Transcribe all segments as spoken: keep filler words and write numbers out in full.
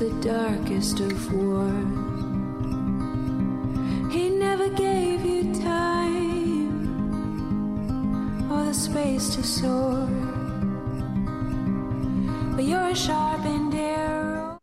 the darkest of wars. He never gave you time or the space to soar, but you're a sharpened arrow.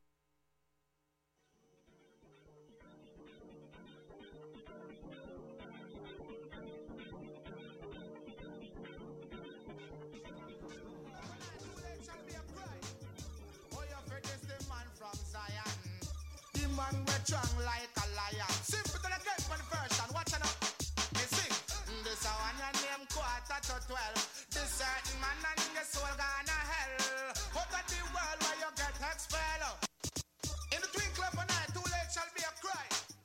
Man, we're strong like a lion. Simple to the game for the version. Watch it up. Me sing. This a one your name quarter to twelve. This certain man and your soul gonna hell. Out of the world where you get expelled. In the twinkle of an eye, too late shall be a cry.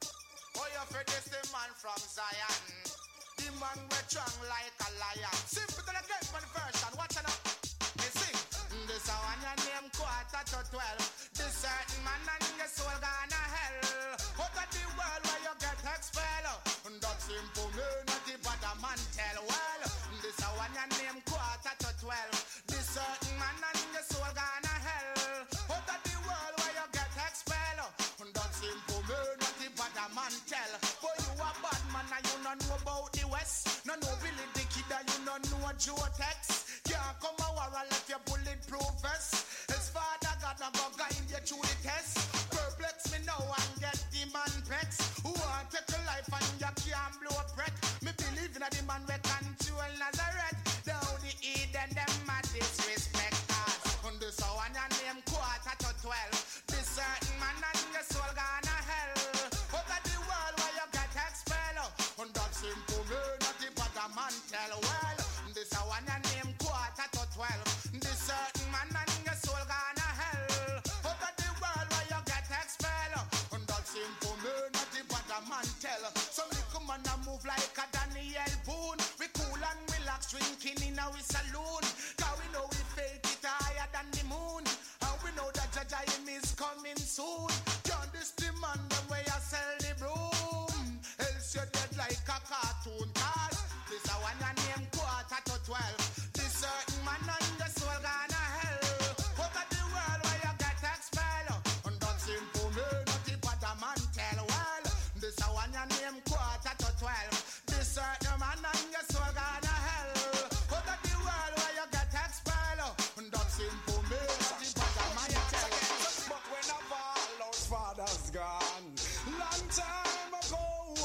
Oh, you for this the man from Zion. The man we're strong like a lion. Simple to the game for the version. Watch it up. Me sing. This a one your name quarter to twelve. This certain man and your soul gonna hell. Out of the world where you get expelled. And that simple me, not the bad man tell. Well, this a one your name quarter to twelve. This certain man and your soul gonna hell. Out of the world where you get expelled. And that simple me, not the bad man tell. For you a bad man and you don't know about the West. No know Billy the Kid and you don't know Joe Tex. Can't come a war and left your bulletproof vest. His father God not go guide you through the test. Perplex me now and get the man pex. Who want take a life and you can't blow a breath. Me believe in a the man we control Nazareth. Down the Eden them a disrespect us. And this a one your name quarter to twelve. This certain man and your soul gonna hell. Out of the world where you get expelled. And that simple me not the bad man tell. Well, this a one your name quarter to twelve. This certain man and your soul gonna hell. Out of the world where you get expelled. And that simple me not the bad man tell. So we come and move like a Daniel Boone. We cool and relax drinking in our saloon. Cause we know we fake it higher than the moon. And we know that Judge him is coming soon. Can't this demand the way I sell the broom. Else you're dead like a cartoon. Cause this a one your name quarter to twelve. This certain man and the soul gonna hell. Out of the world where you get expelled. And that simple me not the bad man tell. Well, this a one your name quarter to twelve. This certain man and your soul gonna hell. Out of the world where you get expelled. And that simple me not the bad man tell. But when a Valor's father's gone, long time ago,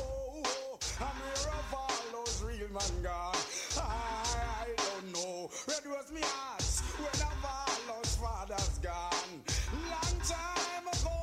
and where a Valor's real man gone, I, I don't know. Red was me ass when a Valor's father's gone, long time ago,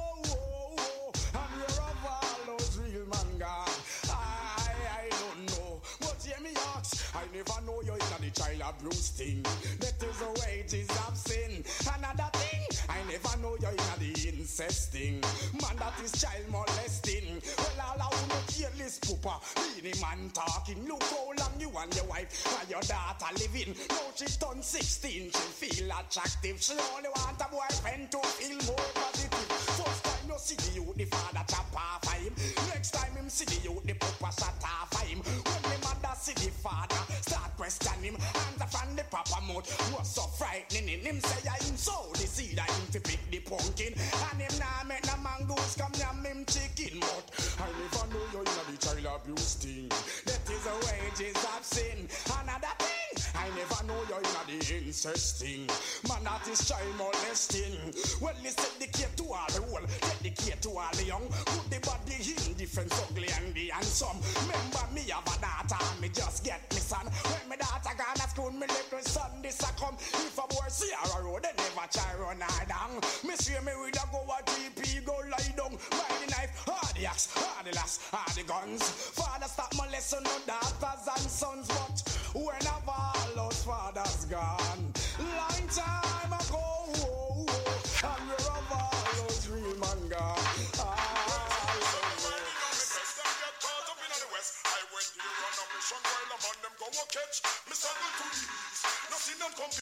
and where a Valor's real man gone, I, I don't know. But hear me ask, I never know you're in the child abuse thing. That is the wages of sin. Another thing, I never know you're in the incest thing. Man, that is child molesting. Well, all I wanna hear is poopa. Be the man talking. Look how long you and your wife and your daughter living. Now she turned sixteen, she feel attractive. She only want a boyfriend to feel more positive. First time you see the youth, the father chop off of him. Next time him see the youth, the papa shut off of him. When the mother see the father, start question him. And from the papa mouth was so frightening. Him say I him sow the seed, I him to pick the pumpkin. And him nah make the mangoes come yam him chicken. But I never know you in the child abuse thing. That is the wages of sin. Another thing, I never know you in the incest thing. Man, that is child molesting. Well, listen, dedicate to all the whole, dedicate to all the young. Put the body in different ugly and the handsome. Remember me have a daughter, me just get me son. When my daughter gone to school, me little son this a come. If a boy see her a road, they never try run her down. Me see me with a go a T P, go lie down. By the knife, or the axe, or the lass, or the guns. Father stop molesting no daughters and sons. But when a Valor's father's gone, long time ago, and where a Valor's real man gone. I went here on a mission while I'm on them go a catch. Me struggle to the east, nothing them come.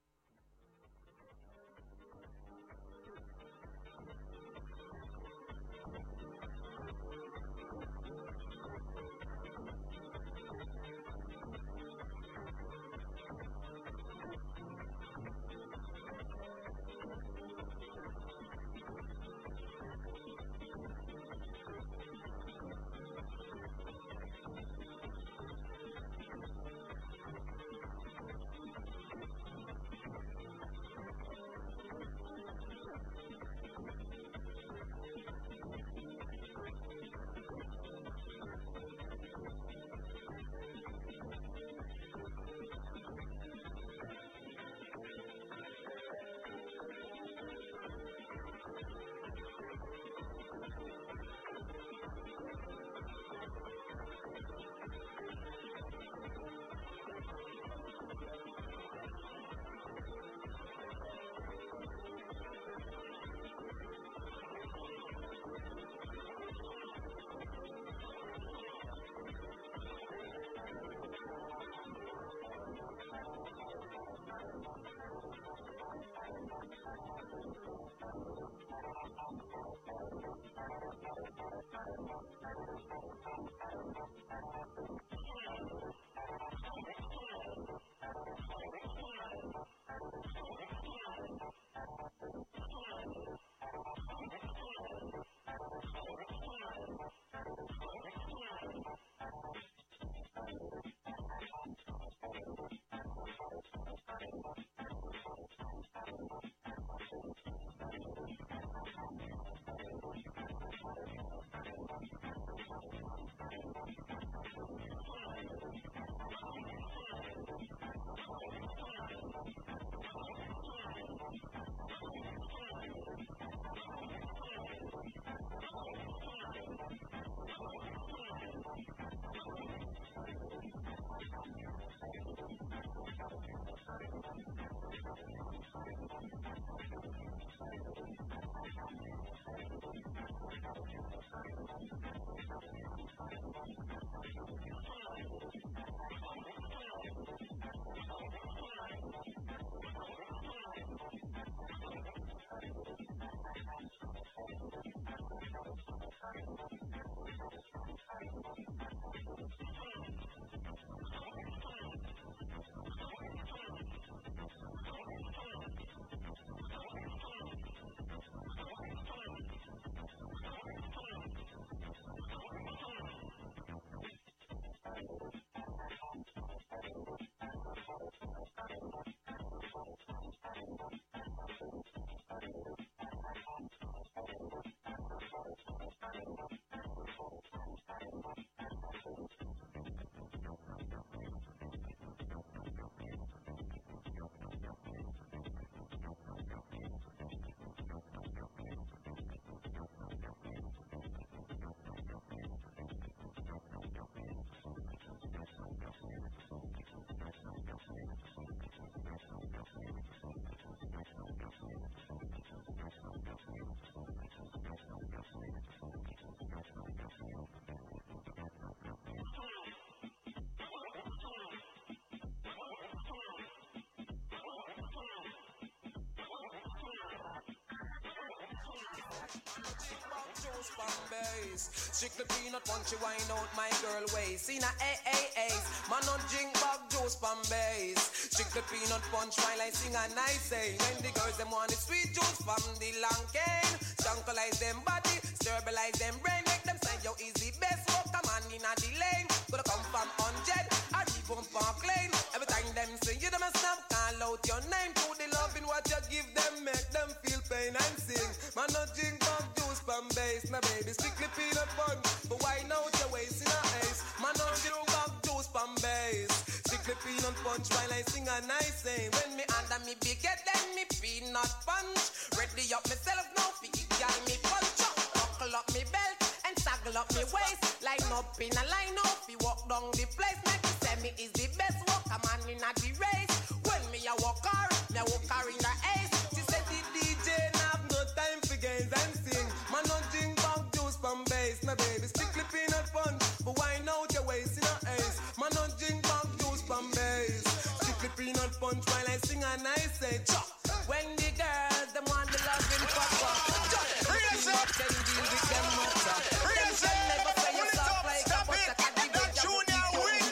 Strictly peanut punchy wine out my girl waist. See na A A A's, man on drink bag juice pan base. Strictly peanut punch while I sing a nice say. When the girls them want the sweet juice from the long cane. Tranquilize them body, stabilize them brain. Make them say yo easy best walk a man in a the lane. Gonna come from hundred, I keep on park lane. Every time them sing you them a snap, call out your name. To the love in what you give them, make them feel pain and sing. Man on drink bag juice pan base. My baby strictly peanut punch, but why out your waist in a ace? Man on drink bag juice pan base. Strictly peanut punch while I sing a nice say. When me under me big head, then me peanut punch. Ready up myself now, fi girl me punch up. Buckle up me belt and saggle up me waist. Line up in a line up, fi walk down the place. Make me say me is the best walker man in a the race. When me a walk her, me a walk her in the ace. She said the D J have no time for games and sing. Man on drink bag juice from base. My baby strictly peanut punch, but why out your waist in a ace? Man on drink bag juice from base. Strictly peanut punch while I sing a nice say. Chop. When the girls them want the loving papa, just raise up, then deal with them matter. Raise up, never say yourself like a butter. That Junior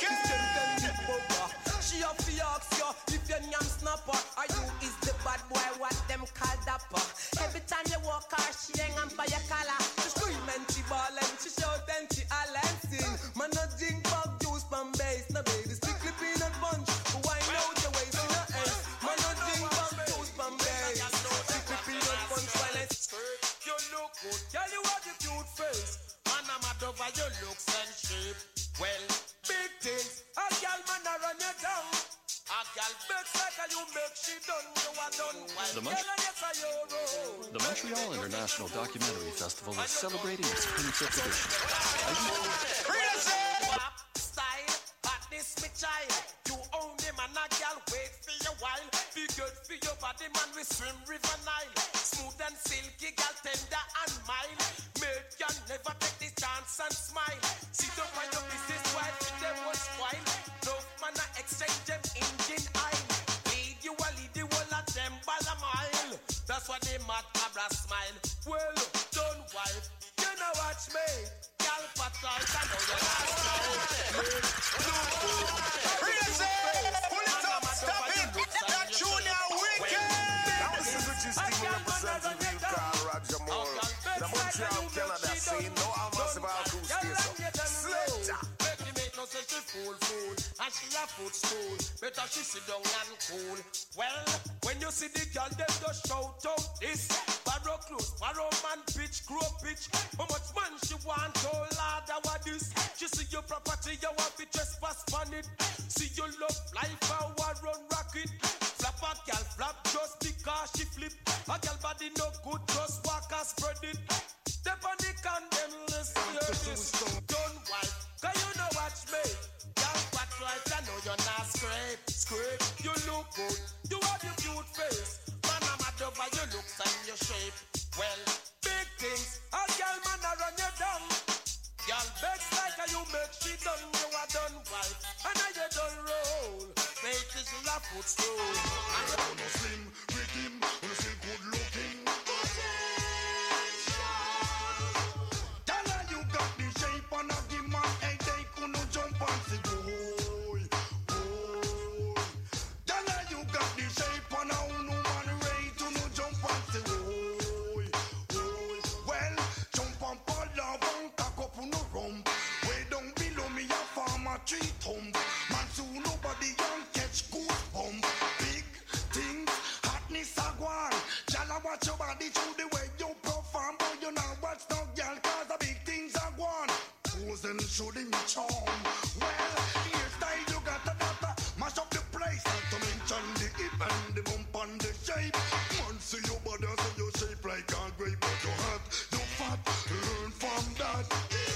wicked. She off the ox yo, if your name snapper, or you is the bad boy what them call dapper. Every time you walk her, she hang on by your collar. She scream and she ball and she shout and she all and sing. Man no drink bag juice from base, no baby strictly peanut punch. But why out your waist in her ace? Man no drink bag juice from base, strictly peanut punch while I skirt. You look good, girl you have your cute face. Man I'm mad over your looks and shape. Well, big things, a girl man a run you down. A girl makes like a you make she done, you are done. The, Mon- the Montreal International Documentary Festival is celebrating its twenty-fifth edition. Pop style, hot this me child. You own them and a girl wait for your while. Be good for your body man, we swim river Nile. Smooth and silky, girl tender and mild. Make you never take this chance and smile. Sit up on your business while with them was spoil. No man a exchange them engine oil. Lead you a lead the whole of them ball a mile. That's what they mad cabra smile. Well, don't wife, you know watch me. Girl patrol, I know you're not Crazy! Pull it up, stop it! That Junior wicked! Now this is Richie Steven representing Real Carl Roger Moore. The Montreal, Canada scene, no Almassive Acoustic. Sledger! No say she fool fool, and she a footstool. Better she sit down and cool. Well, when you see the girl, them just shout out this. Barrow close, barrow man pitch, grow pitch. How much man she want, oh lord, how this? She see your property, you want to trespass on it. See your love life, how I run rocket. Flap a girl, flap just because she flip. A girl body no good, just walk and spread it. Step on the condemn, listen, hear this. Don't wipe. Cause you know watch me. Young what right, I know you're not scrape. Scrape, you look good. You have your cute face. Man, I'm mad over your looks and your shape. Well, big things. A girl man a looks true. I don't know slim with him, when I still good looking. Tell you got the shape and I give man a day couldn't jump and say boy, boy. Tell you got the shape and I no man ready to no jump and say boy, boy. Well, jump and pull love and cock up on no rump. Way down below me a farmer tree thumb. Man so nobody can catch good bump. Big things, hotness a gone. Jalla watch your body through the way you perform. But you now watch no girl cause the big things are gone. Pose and shooting charm. Well, hairstyle you got a data. Mash up the place. Not to mention the hip and the bump and the shape. Man see your body so you shape like a grape. But you hot, you fat, learn from that.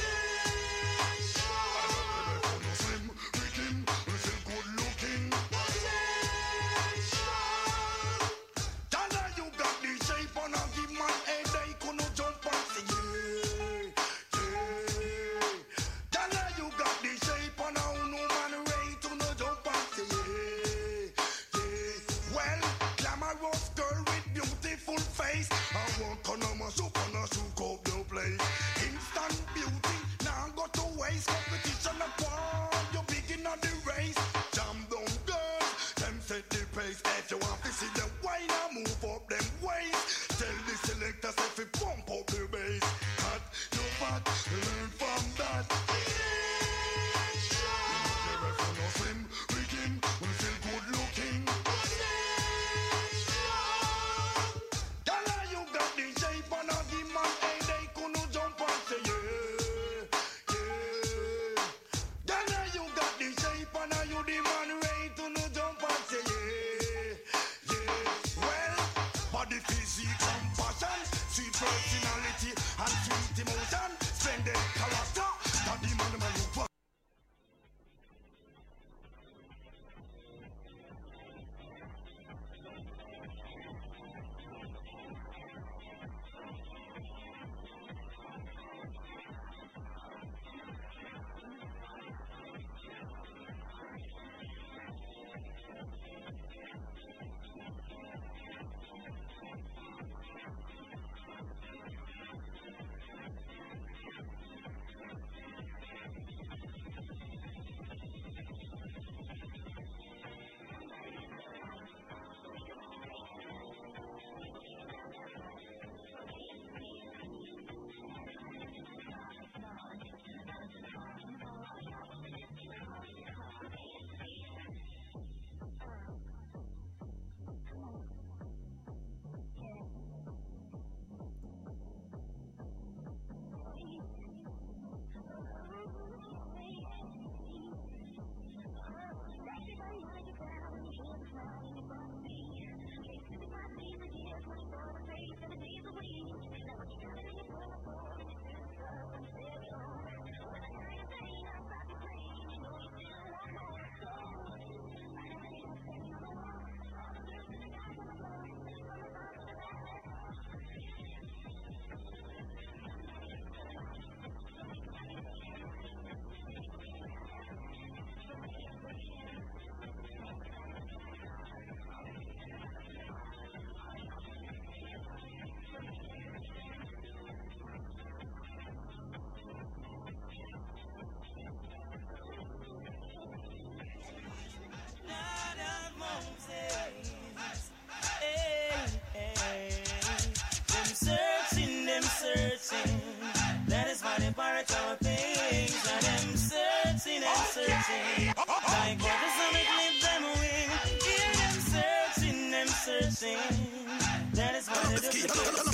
searching. Like what the sun clip them wing. Hear them searching, them searching. That is why they do the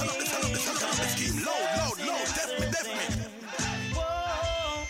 scheme. Load, load, load, definitely, definitely. Whoa,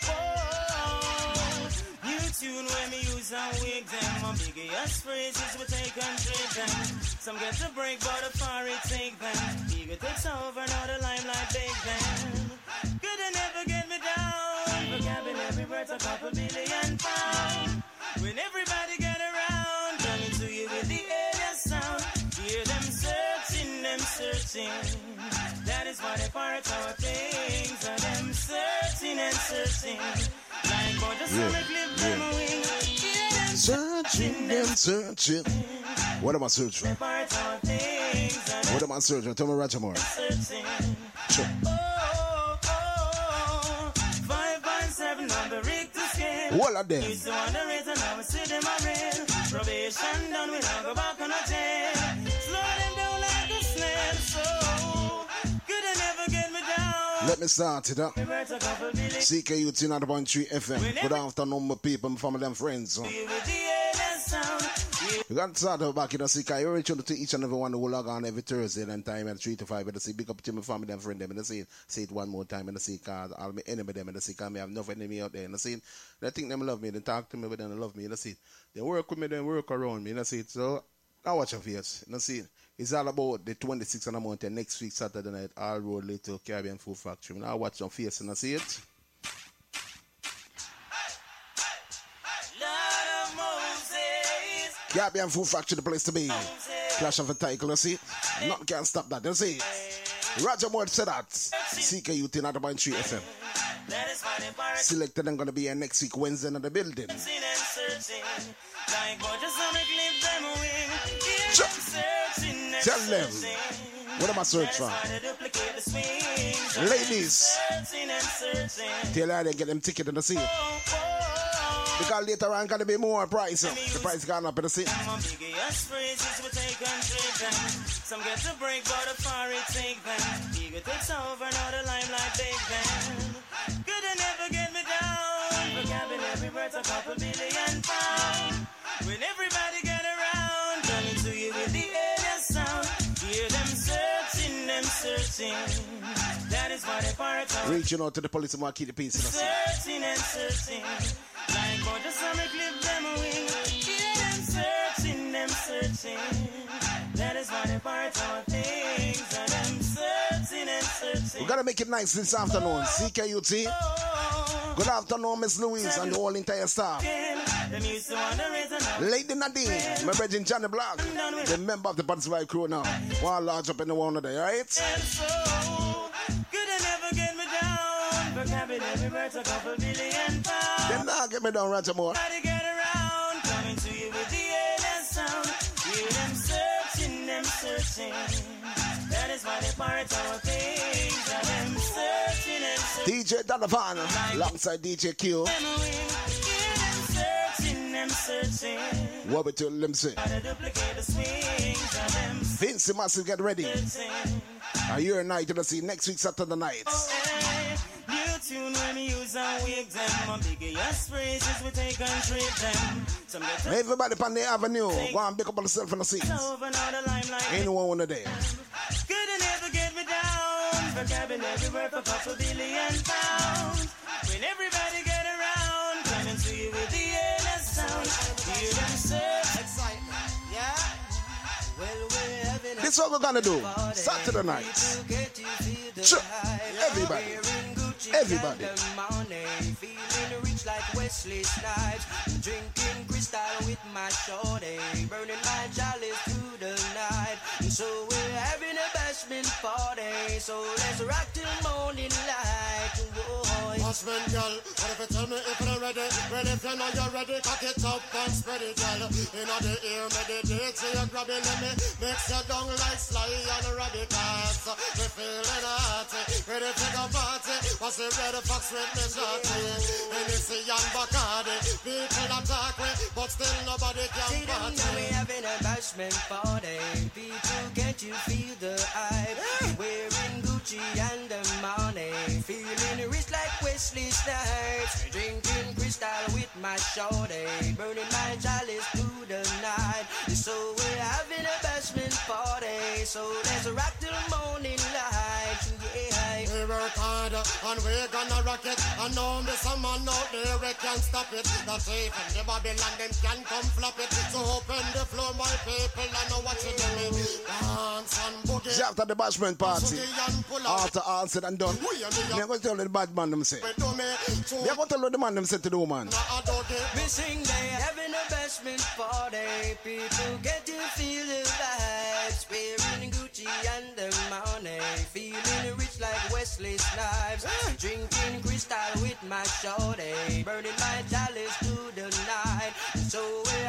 whoa. New tune when me use and wig them. My biggest phrases we take and trade them. Some get to break, but the far it take them. Ego takes over, now the limelight bake them. Could they never get me down? Vocabulary worth a couple billion pounds. When everybody get around, coming to you with the alien sound. Hear them searching, them searching. That is why they part our things. And them searching and searching. Like what the sun clip them wing. Hear them Searching and searching. What am I searching? What am I searching? Tell me, Roger Moore. Sure. Oh, oh, five point seven on the Richter scale. All of them. Used to underrate and now we see them a real. Probation done, we don't go back on a jail. Slow them down like a snail. So, could I never get me down? Let me start it up. C K U T ninety point three F M. Good afternoon, my people, my family and friends. We got to start out back in the C K U. Reach out to each and every one who log on every Thursday and time at three to five. And I see big up to my family and friends. And I see say it one more time. And I see cause I'll be enemy them. And I see cause I have no enemy out there. And I see they think them love me. They talk to me, but then they love me. And I see they work with me, they work around me. And I see so I watch your face. And I see it's all about the twenty-sixth of the month and next week Saturday night all road late to Caribbean Food Factory. And I watch your face and I see it. Caribbean Food Factory, the place to be. Clash of a title, you see? Nothing can stop that, you see? Roger Moore said that. C K U T ninety point three F M. Selected and gonna be here next week, Wednesday in the building. Tell them. What am I searching for? Ladies. Tell her they get them ticket in the seat. Because later on gonna be more price. The price gone up in the seat. Some get to break, but a far it take them. Ego takes over, now the limelight big them. Could I never get me down? Vocabulary worth a couple billion pounds. When everybody get around, coming to you with the alien sound. Hear them searching, them searching. That is why they part of. Reaching out to the police and want to keep the peace. Searching and searching. Like for the summer clip them a wing. Hear them searching, them searching. That is why they part of things. And them searching and searching. We gotta make it nice this afternoon. C K U T. Good afternoon, Miss Louise and the whole entire staff. Lady Nadine, my brother Johnny Black, the member of the Butterfly crew now. One large up in the one today, right? So, could I never get me down? Vocabulary worth a couple billion pounds. Then now get me down, Roger Moore. Try to get around, coming to you with the alien sound. Hear them searching, them searching. That is why they part our things. And them searching and searching. D J Donovan, alongside D J Q. What we tell them say? Vincy Massive, get ready. Are you a night to see next week Saturday night? New tune when we use and wake them. My biggest phrases we take and treat them. Everybody on the avenue, go and pick up on yourself in the seats. Anyone on the day. Couldn't ever get me down. Vocabulary worth a couple billion pounds. When everybody get around, coming to you with the endless sound. Hear them search. Excitement. Yeah. Well, we're having this is what we're gonna do. Saturday night. Sure. Everybody. Everybody. Feeling rich like Wesley Snipes. Drinking crystal with my shorty. Burning my chalice through the night. So we're having a bashment party. So let's rock till morning light. Bashment girl, what if you tell me if you're ready? Well, if you know you're ready, cock it up and spread it, girl. You know the ear, meditate, so you're grabbing me. Mix your down like Sly and Rabbit Cats. We're feeling hot, ready to go party. What's the red fox with me shorty? And it's a young Bacardi. People attack me, but still nobody can see party. See them now we having a bashment party. People, can't you feel the hype? Wearing Gucci and the money. Feeling rich like Wesley Snipes. Drinking crystal with my shorty. Burning my chalice through the night. So we're having a bashment party. So let's rock till morning light. Yeah. We work hard and we're gonna rock it. I know there's someone out there we can't stop it. That's even the Babylon them can come flop it. So open the floor, my people, I know what you're doing. Dance and boogie. After the bashment party, after all said and done, we're going to tell the bad man them say. We're going to tell the man them say to the woman. We sing they having a bashment party. People get to feel the vibes. Wearing Gucci and the money. Feeling rich like Wesley Snipes. Drinking crystal with my shorty. Burning my chalice through the night. So we're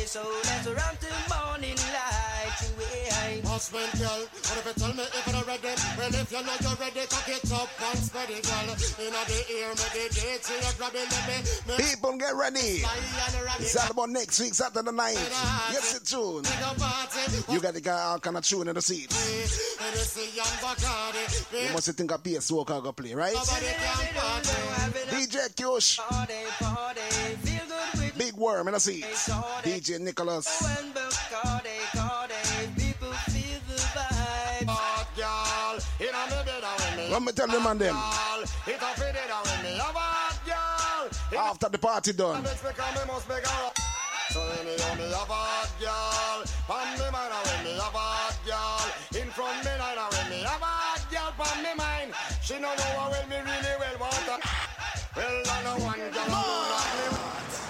so let's run to morning light. Husband, girl, what if you tell me if you're ready? Well, if you're not you're ready, cock it up and spread it, girl. In the ear, meditate, till you're grabbing the bed. People get ready. It's all about next week, Saturday night. Yes, it's tune. You got the guy all kind of tune in the seat. You must think a P S O can go play, right? D J Kush. Big Worm in the seat. D J Nicholas. Let me tell them and them. After the party done. So when me on me a bad girl, pan me mind when me a bad girl. In front me line when me a bad girl, pan me mind. She no know how well me really well want her. Well, I know one girl who love me.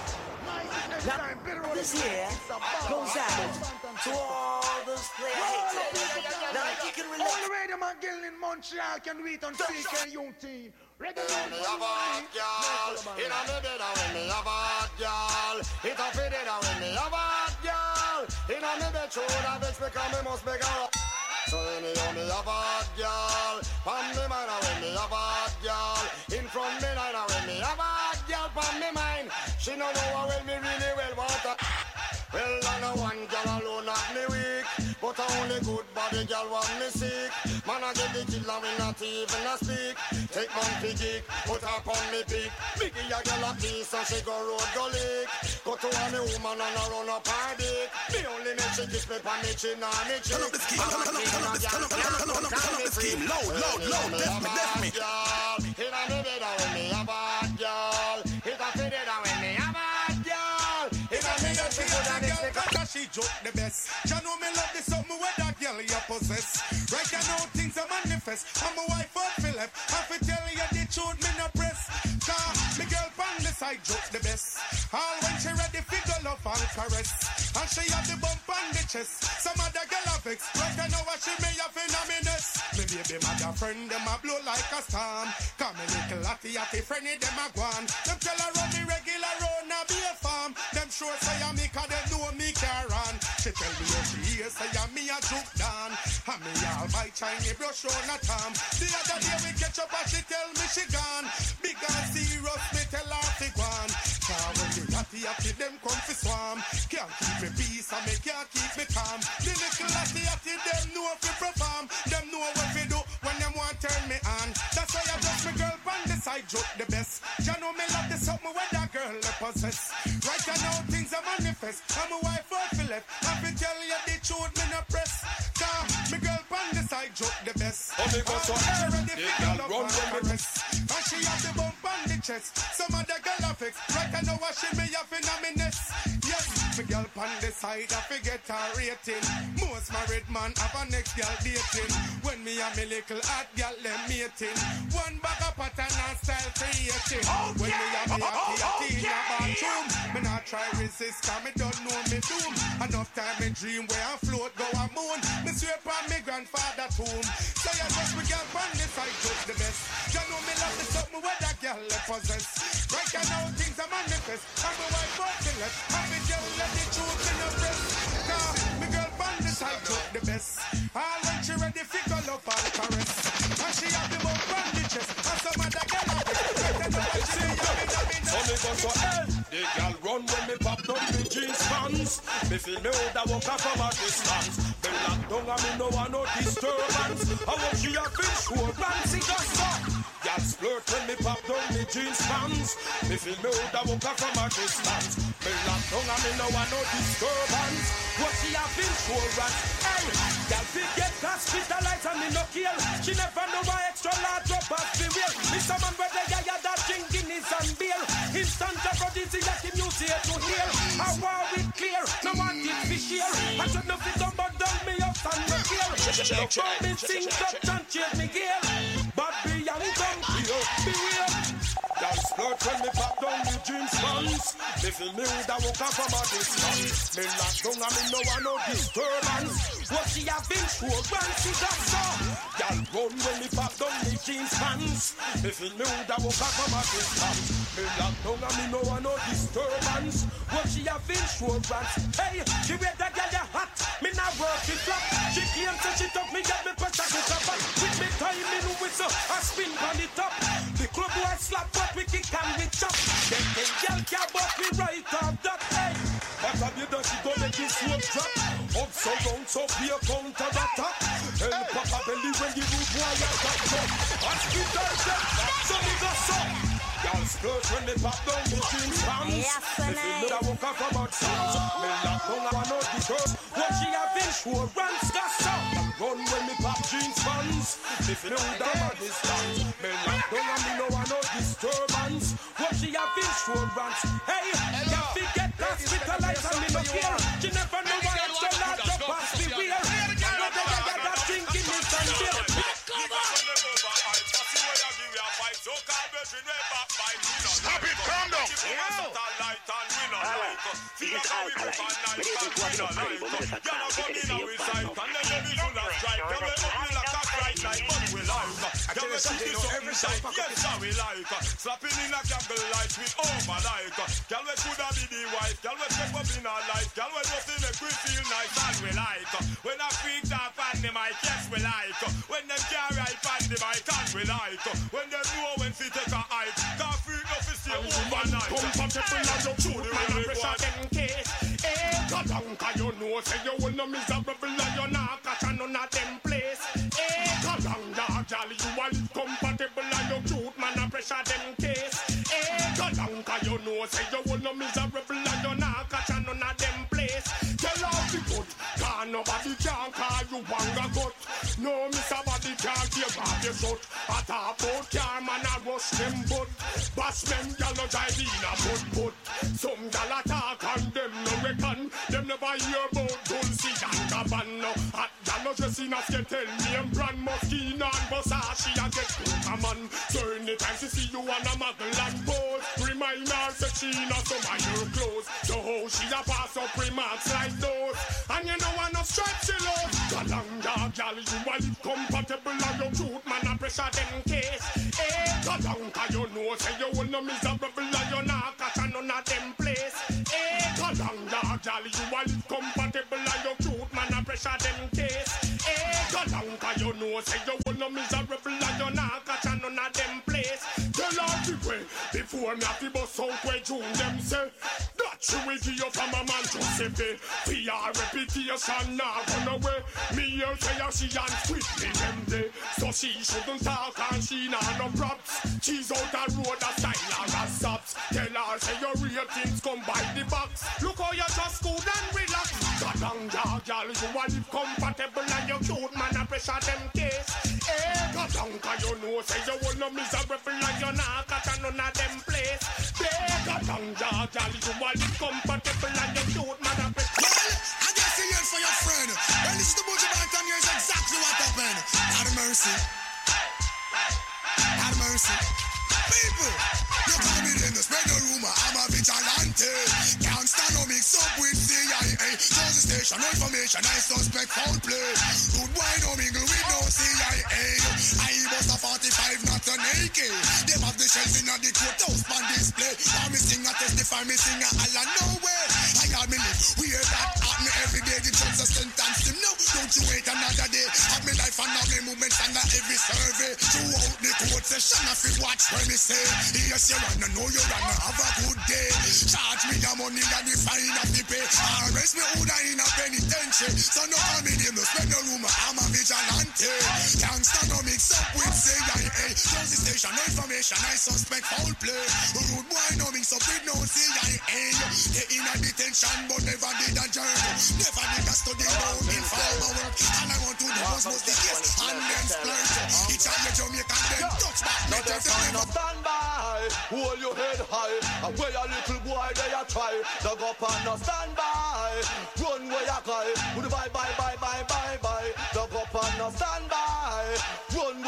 This year goes out to all those players. Now you can relate. All the radio man girl in Montreal can wait on C K U T. Regular me a bad girl, in a me bed when me a bad girl. It a fit it when me a bad girl. In a me bed shoulder bitch because me must make her. So when me on me a bad girl, pan me mind when me a bad girl. In front me line when me a bad girl, pan me mind. She no know how well me really well want her. Well, I know one girl alone have me weak, but only good body girl want me sick. Man, I get the killer when not even a speak. Take man fi geek, put her on me peak. Biggie a girl a piece and she go road go lick. Go to a me woman and a run up her dick. Me only make she kiss me pon me chin and me cheek. Turn up the scheme, turn up, turn up, turn up, turn up the scheme. Loud, loud, loud, def me, def me. Hit a me bed when me a bad girl. Hit a fit it when me a bad girl. Hit a me bed she good and it's because she joke the best. You know me love this something where that girl you possess. Right now things are manifest. I'm a wife of Philip. I fi tell you the truth, me no press. Cause me girl pan the side joke the best. All when she ready fi go love and caress. And she have the bump on the chest. Some other girl have vex. Right now what she may have in a minute. Me baby mother friend them a blow like a storm. Come me little hatty hatty friendly them a gone. Them tell her run the regular round a be a farm. Them sure say I me cause them know me care on. She tell me how she hear say I me a juke down. And me all my Chinese brush on a tom. The other day we catch up and she tell me she gone. Big and serious me tell her to go on. Cause when the hatty hatty them come fi swarm. Can't keep me peace and me can't keep me calm. The little hatty hatty them know fi perform. Them know what fi do when them want turn me on. That's why I just me girl pan the side joke the best. You know me love the something where that girl possess. Right now things are manifest. I'm a wife of Philip. I fi tell you the truth me no press. Cause me girl pan the side joke the best. Oh me go so she ready fi girl up and caress. And she have the bump on the chest. Some other girl a fix. Right now what she me have in a me nest. Yes, me girl pan the side I fi get her rating. Most married man have a next girl dating. When me and me little hot girl them mating. One bag of pattern and style creating. When me and me happy happy in a bathroom. Me not try resist cause me don't know me doom. Enough time me dream where I float go a moon. Me swear on me grandfather tomb. So you just me girl pan the side just the best. You know me love the something where that girl possess. Right now things are manifest. I'm a white bottle left. I'm a girl let the truth in the breast. Now me girl pan the side just the best. All when she ready fi go love and caress. And she have the bump on the chest. And some other girl have it. Right now what she have it, have it. So me go so hey, the girl run when me pop down the jeans pants. Me feel me old a walk off from a distance. Me lock down and me no want no disturbance. I want she a fish sure fancy just so. Girl splurt when me pop down the jeans pants. Me feel me old a walk off from a distance. Me lock down and me no want no disturbance. What she a fish sure rats. Hey, girl fit get hospitalized and me no kill. She never know why extra large drop off the wheel. Me some man where they got that drink Guinness and beer. Instant aphrodisiac that him use here to heal. I want it clear, no want it to share. I should not fit on but down me up and me fear. Look how me sing touch and change me gear. But be young come here, be real. Y'all splurt when me pop down the jeans pants. Me If you knew that walk up from a distance, me lock down and me no want no disturbance. What she have been through, run she got so. Y'all run when me pop down me jeans pants. If you knew that walk up from a distance, me lock down and me no want no disturbance. What she have been through, run. Hey, she wear that girl ya hot, me not work it flop. She claims that she took me get me pressure to top. With me time in whistle, I spin on the top. The club boy slap but we kick and we chop. Then the girl can't but we right off that. Hey, what have you done? She gonna make this road drop. Up so down so be a counter attack. Hey, Papa belly when the root boy ya got up. Hospital check, so me go so. Y'all skirt when they pop down the jeans pants. If you know that walk up from outside, me lock down I know the girl. What she have insurance got so. Run when me pop jeans pants. If you know that man distance, me lock down and me know I know disturbance. What she have insurance? Hey, you forget hospitalized and me no care. She never know what extra large to pass the wheel. Whether you got that thing in me stand there. Stop it, calm down. This is Alkaline. Ready to go up pretty, but it's a chance to get a fan now. I tell you something, you know, every side pocket is how we like. Slapping in a candle light with over like. Girl, we coulda be the wife. Girl, we step up in our life. Girl, we just in make we feel nice and we like. When I freak talk on the mic, yes we like. When them can't ride on the mic, and we like. When them know when to take a hike. Can't freak no fi stay overnight. Compatible and you shoot, man, I pressure them case. Eh, go down, cause you know, say you will no miserable and you not catch none of them place. Eh, go down, dog, jolly, you are compatible and you shoot, man, I pressure them case. Eh, go down, cause you know, say you will no miserable and you not catch none of them place. Tell all the good, cause nobody can call you wanga gut. No, Mister Body can't give up your shot. I talk about car, man, I rush them butt. Bash them, y'all no drive in a butt butt. Some y'all attack and them no reckon. Them never hear about Dulce and Gabbana. At y'all no just in a skate, tell me and brand Moschino and Versace and get a man. So anytime she see you on a muggle and pose, remind her that she not some of your clothes. So how she a pass up remarks like those. And you know one of stripes she loves. The long dog, y'all, you are compatible and you cute, man, I pressure them case. Eh, the long cause you know, say you will no miserable and you not catch none of them place. Eh, the long dog, y'all, you are compatible and you cute, man, I pressure them case. Eh, the long cause you know, say you will no miserable and you not catch none of them place. Tell all the way, before me have to bust out where June them say. That she will give you from a man Giuseppe. For your reputation now run away. Me here say how she and sweet me them day. So she shouldn't talk and she not no props. She's out the road a style or a stops. Tell her say your ratings come by the box. Look how you just cool and relax. God long dog, y'all, you want live compatible and you cute, man, I pressure them case. Eh, God long, cause you know, say you will no miserable and you not catch none of them place. Eh, God long dog, y'all, you want live compatible and you cute, man, I pressure. Well, I guess you hear for your friend. Well, listen to Buju Banton, here's exactly what happened. Have mercy. Have mercy. People, you call me in the spread the rumor, I'm a vigilante. Can't stand no mix up with C I A. Shows the station, no information, I suspect foul play. Good boy, no mingle with no C I A. I bust a forty-five, not an A K. Them have the shells in the courthouse on display. While me sing, I testify, me sing, I all no way. I got me live, we hear that at me every day. The judge a sentence him, no, don't you wait another day. Have me life and have me movements under every survey. Throughout the court session, I feel watch when me say, yes, you wanna know you wanna have a good day. Charge me the money and the fine of the pay. Arrest me who die in a penitentiary. So no call me name, no spend no rumor, I'm a vigilante. Gangsta no mix up with C I A. Close the station, no information, I suspect foul play. Rude boy no mix up with no C I A. They in a detention but never did a journey. Never did a study about informer work. And I want to know what's most the case and then splurge. Each of your Jamaican then touch back. Now them sign up stand by, hold your head high. And where a little boy they a try, dug up and no stand by. Run where you cry, bye bye bye bye bye bye. Dug up and no stand by, run where you cry.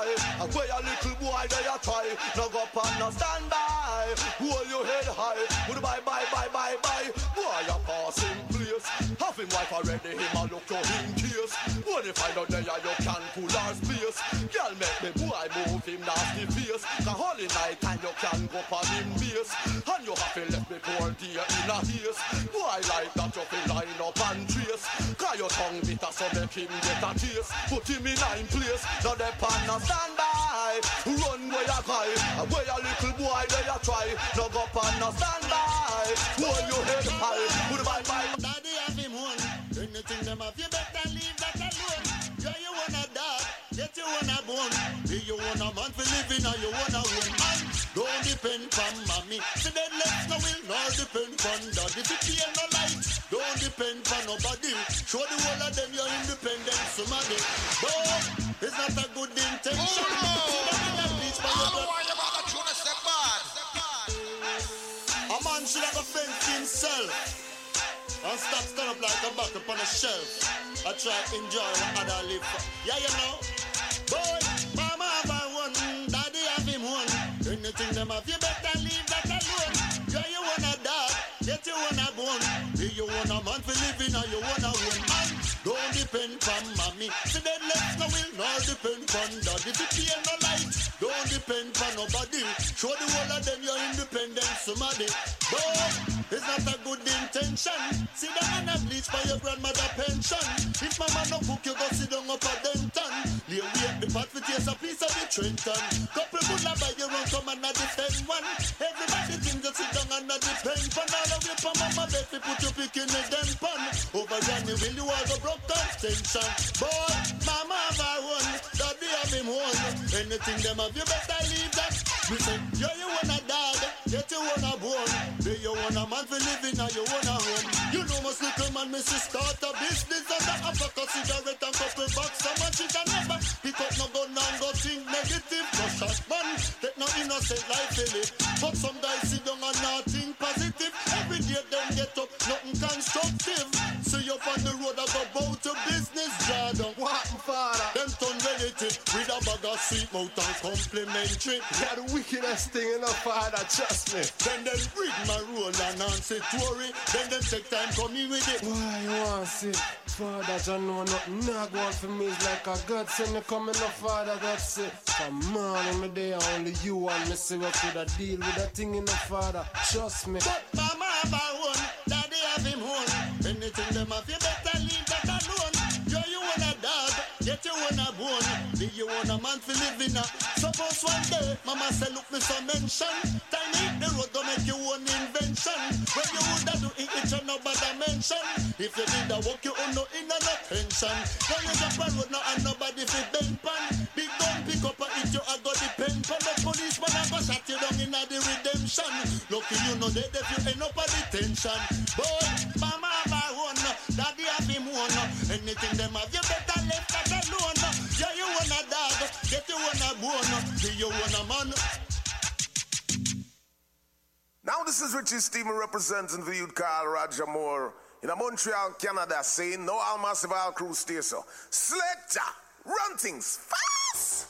high. And where a little boy they a try. Now go up and now stand by. Hold your head high. Goodbye, bye, bye, bye, bye. Boy a passing place. Have him wife already, him a look to him case. When you find out there you can pull our space. Girl make me boy move him nasty face. The holy night and you can go on him base. And you have to let me pour dear in a haze. Boy like that you feel line up and trace. Cause your tongue bitter so make him get a taste. Put him in a place. Now the pan now stand by. Run where you cry. And where a little boy there you try. Now go up and now stand by. Hold your head high. Goodbye bye. Daddy have him one. Anything them have you better leave that alone. Yeah, you wanna dog, get you wanna bone. Do you want a man for living or you wanna win? And don't depend on mommy. See then let's no will nor depend on daddy. If you pay no light, don't depend on nobody. Show the whole of them your independence somebody. But it's not a good intention. Oh, no. Oh, why you gotta tune a step back? A man should have a fence himself. And stop stand up like a back up on a shelf. I try to enjoy what other live for. Yeah, you know. Boy, mama have a one, daddy have him one. Anything them have, you better leave that alone. Yeah, you want a dog, get you want a bone. Do you want a man for living or you want a one? And don't depend on mommy. See then let's no will nor depend on daddy. If you pay no light, don't depend on nobody. Show the whole of them your independence somebody. But it's not a good intention. Sit down and a bleach for your grandmother pension. If mama no cook, you go sit down up a Denton. Lay wait the pot for taste a piece of the Trenton. Couple bulla by your own come and a defend one. Everybody think you sit down and a depend pan. All of you from mama bed fi put your pick in the den pan. Over Johnny will you all go broke down tension. But mama have her one, daddy have him one. Anything them have you better leave that. Me say, yeah you want a dog, get you want a bone. Do you want a man for living or you want a home? You know most little man miss to start a business and the Africa cigarette and couple bucks. So much it and never pick up no gun and go think negative. No shot man, take no innocent life in it. But some guys sit down and not think positive. Every day them get up, nothing constructive. See you up on the road I go bout to business, Jordan. What father? Them turn relative with a bag of sweet mouth and complimentary. You're the wickedest thing in a father, trust me. Then them read my role and answer Tory. Then them take time coming with it. Why you want to see? Father, you know nothing not going for me. It's like a God send me coming up, Father, that's it. Come on, in my day, only you and me see what could I deal with that thing in the Father. Trust me. But mama have her one, daddy have him one. Anything them have, you better leave that alone. Yo, you want a dog, get you want a bone. Do you want a man for living up? Suppose one day, mama say, look me some mention. Time hit the road, go make you one invention. When you would do it, it's a no bad mention. If you did the work, you own no in and no tension. Now you jump on road, now and nobody fit bend pan. Big gun pick up and hit you, I got the pen pan. The policeman I go shot you down in the redemption. Lucky you know that if you end up at detention. Boy, mama have her one, daddy have him one. Anything them have, you better left that alone. Yeah, you want a dog, get you want a bone. Do you want a man? Now this is Richie Steven representing the youth called Roger Moore in a Montreal, Canada, saying no all massive all crew stay so. Selector, run things fast.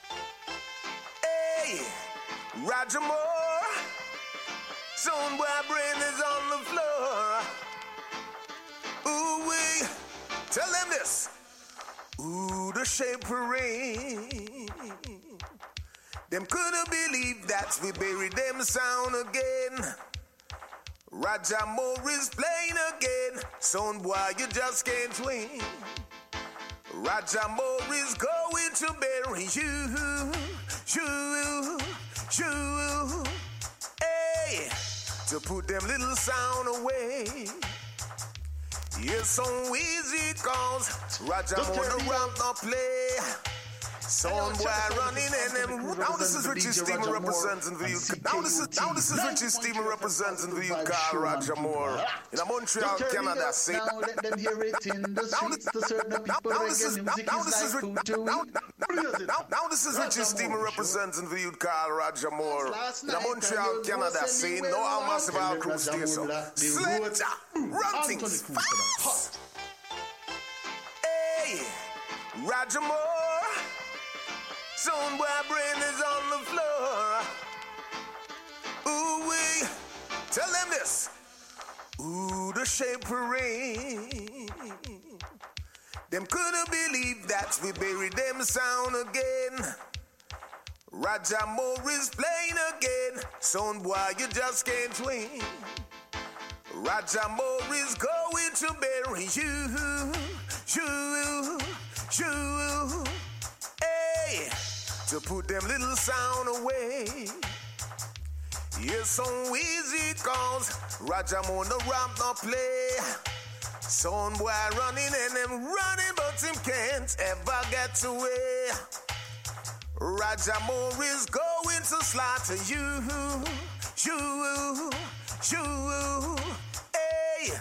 Hey, Roger Moore. Soon boy brain is on the floor. Ooh wee, tell them this. Ooh, the shape parade. Them couldn't believe that we buried them sound again. Roger Moore is playing again. Son boy, you just can't win. Roger Moore is going to bury you, you, you. Hey, to put them little sound away. Yes, so easy cause Roger Moore the ramp not play. Son boy running and them. Now this is Richie Steven representing the youth. Now this is now this is Richie Steven representing the youth called Roger Moore in a Montreal, Canada. Say now let them hear it in the streets. To certain people reggae music is like food to eat. Now this is Richie Steven representing the youth called Roger Moore in a Montreal, Canada. Saying no all massive all crew stay so. Selector, run things fast. Hey, Roger Moore. Sound boy brain is on the floor. Ooh wee, tell them this. Ooh, the shape parade. Them couldn't believe that we buried them sound again. Roger Morris playing again. Sound boy, you just can't win. Roger Morris going to bury you, you, you. Hey, to put them little sound away. Yes, so easy cause Roger Moore no rap no play. Son boy running and them running, but him can't ever get away. Roger Moore is going to slaughter you, you, you. Hey,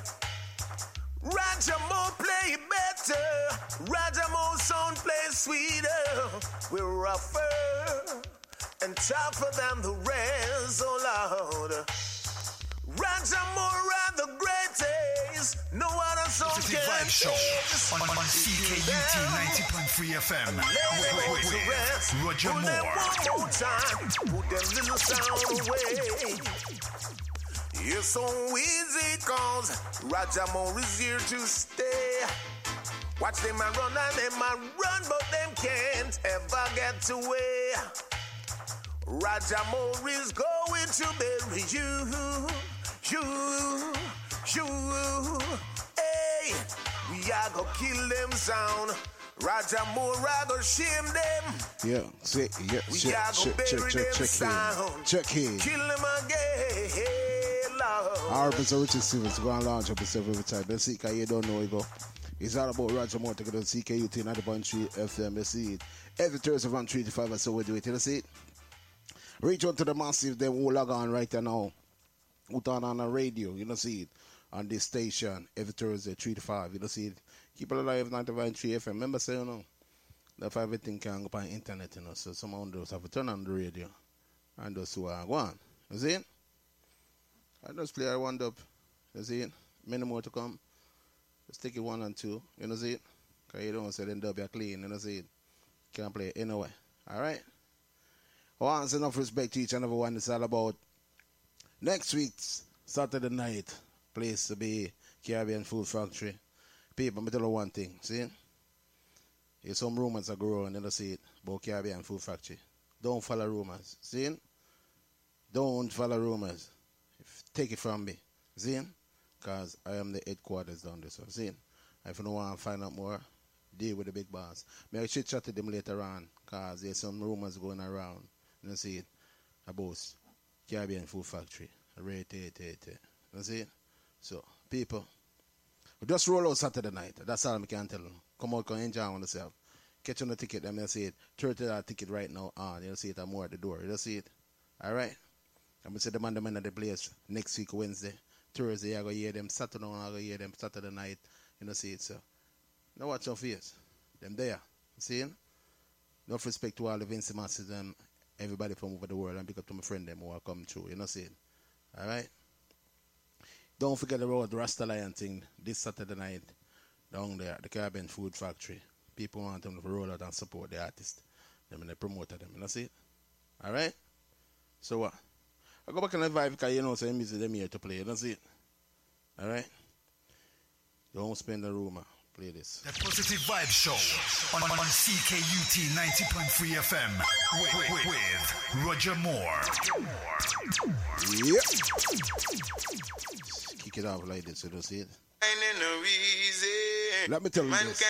Roger Moore play better. Roger Moore sound play sweeter. We're rougher and tougher than the rest, oh Lord. Roger Moore are the greatest. No other song can Vibe Show on, on C K U T ninety point three F M. With, with, with Roger Moore. One more time, put them little sound away. It's so easy cause Roger Moore is here to stay. Watch them a run and them a run, but them can't ever get away. Roger Moore is going to bury you, you, you. Hey, we are gonna kill them sound. Roger Moore, I gonna shame them. Yeah, see, yeah, we check, are gonna check, bury check, them check, sound. check in. Kill them again, Lord. Our episode Richard Stevens go and launch up himself every time. Let's see, because you don't know, you go. It's all about Roger Moore to go to C K U T ninety point three F M. You see it every Thursday from three to five, and so we do it. You see it? Reach out to the massive, them who log on right now. Who turn on the radio, you know, see it. On this station, every Thursday, three to five, you know, see it. Keep it alive, ninety point three F M. Remember, say, you know, that everything can go on the internet, you know, so some of those have to turn on the radio. And those who are going, you see it? I just play a one up, you see it? Many more to come. Just take it one and two, you know, see it? Because you don't say then dub you clean, you know, see it? Can't play it anyway, all right? Once enough respect to each and every one. It's all about next week's Saturday night. Place to be Caribbean Food Factory. People, me tell you one thing. See? There's some rumors are growing, you know, see it, about Caribbean Food Factory. Don't follow rumors. See? Don't follow rumors. Take it from me. See? Because I am the headquarters down there. So, see? If you don't want to find out more, deal with the big boss. May I chit chat to them later on, because there's some rumors going around. You know, see it? About Caribbean Food Factory. Rate, rate, rate, rate. You see it? So, people, we just roll out Saturday night. That's all I can tell you. Come out, come enjoy on yourself. Catch on the ticket. Let me see it. thirty dollars ticket right now on. You'll see it. I'm more at the door. You'll see it. All right? I'm going to say the man, the man at the place next week, Wednesday. Thursday, I'm going to hear them. Saturday, I'm going to hear them. Saturday night. You know, see it. So, now watch your face. Them there. You see it? Enough respect to all the Vince Masters and everybody from over the world, and pick up to my friend them who are coming through. You know, see it? All right? Don't forget about the Rasta Lion thing this Saturday night down there at the Caribbean Food Factory. People want them to roll out and support the artist. Them and they promote them. You know, see it? All right? So what? I go back and the vibe because you know, so music them here to play. You know, see it? All right? Don't spend the rumor. Play this. The Positive Vibe Show on, on C K U T ninety point three F M with, with, with Roger Moore. Yep. Kick it off like this, you don't see it? Let me tell you this.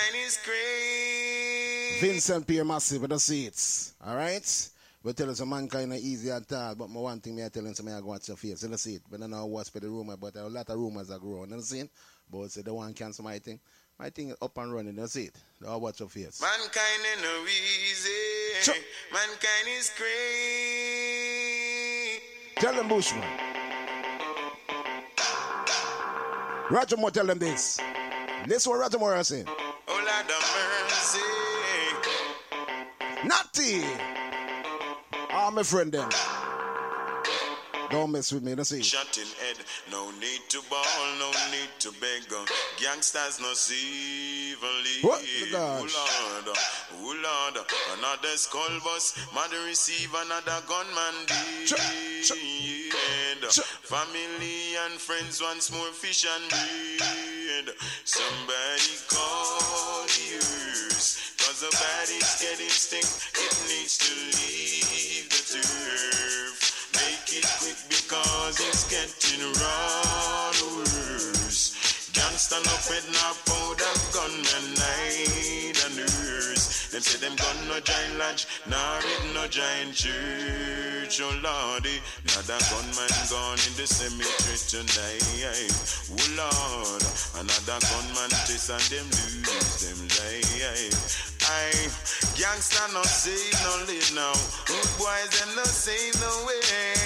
Vincent Pierre Massive, you don't see it. Alright? But tell us a mankind is easy at all, but my one thing me I tell him, so I go watch your face, you don't see it? But I don't know what's for the rumor, but a lot of rumors are growing, you know see it? But say the one cancel my thing. My thing is up and running, you see it? Now watch your face. Mankind is no easy. Sure. Mankind is crazy. Tell them, Bushman. Roger Moore, tell them this. This is what Roger Moore is saying. Oh, Lord of mercy. Natty. Ah, my friend them. Don't mess with me, let's see. Shot in head, no need to ball, no need to beg. Gangsters no see even lead. What the gosh? Oh Lord, oh Lord, another skull bus, mother receive another gunman deed. Family and friends once more fish and bread. Somebody call the earth, cause the body's getting stink. It needs to leave the turf. Make it quick because it's getting wrong worse. Gangsta no pet, no powder, gunman, night and nurse. Them say them gun no giant lodge, nor it no giant church. Oh Lordy, another gunman gone in the cemetery tonight. Oh Lord, another gunman chase and them lose them life. Aye, gangsta no save no live now. Rude boys them no save no way.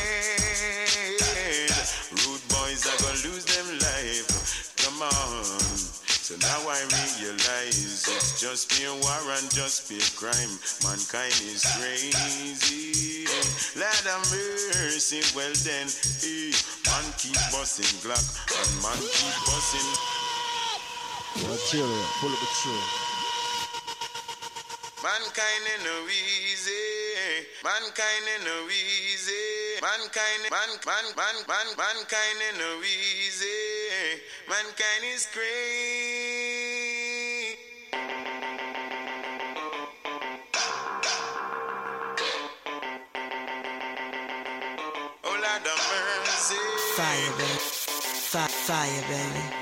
Rude boys are gonna lose them life. Come on. So now I realize it's just pure war and just pure crime. Mankind is crazy. Lord have mercy. Well then, eh, man keep busting Glock and man keep busting. Material, pull up the tree. Mankind ain't no easy. Mankind ain't no easy. Mankind, man, man, man, man, mankind ain't no easy. Mankind is crazy. Oh Lord of mercy. Fire, baby. Fire, fire, baby.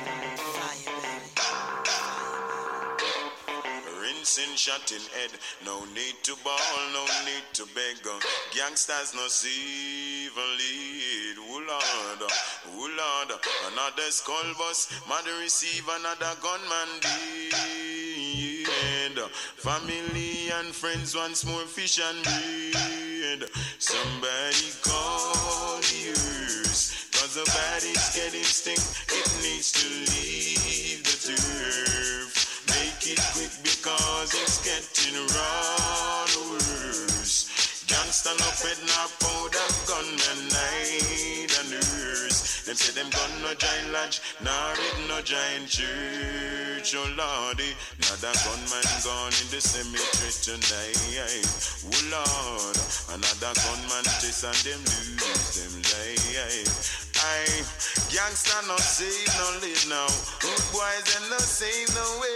Rinsing, shot in head, no need to ball, no need to beg. Gangsters no see even lead. Oh Lord, oh Lord, another skull bus, mother receive another gunman deed. Family and friends once more fish and bread. Somebody call the earth, cause the body's getting stink. It needs to leave the turf. Make it quick because it's getting wrong worse. Gangsta no pet, no powder, gunman, night and nurse. Them say them gun no giant lodge, nor it no giant church. Oh Lordy, another gunman gone in the cemetery tonight. Oh Lord, another gunman chase and them lose them life. Aye, gangsta no save no live now. Rude boys them no save no way.